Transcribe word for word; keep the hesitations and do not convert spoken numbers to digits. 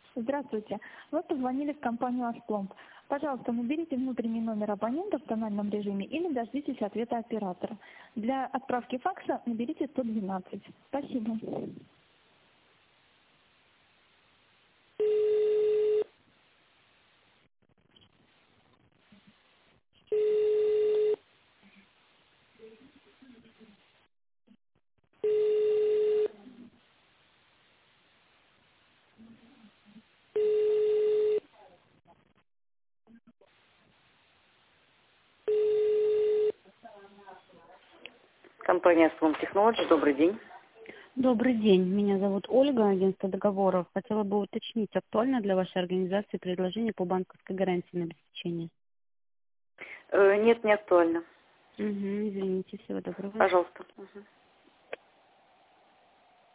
Здравствуйте. Вы позвонили в компанию «Аспломб». Пожалуйста, наберите внутренний номер абонента в тональном режиме или дождитесь ответа оператора. Для отправки факса наберите сто двенадцать. Спасибо. Компания Slum Technology, добрый день. Добрый день, меня зовут Ольга, агентство договоров. Хотела бы уточнить, актуально для вашей организации предложение по банковской гарантии на обеспечение? Э, нет, не актуально. Угу, извините, всего доброго. Пожалуйста. Угу.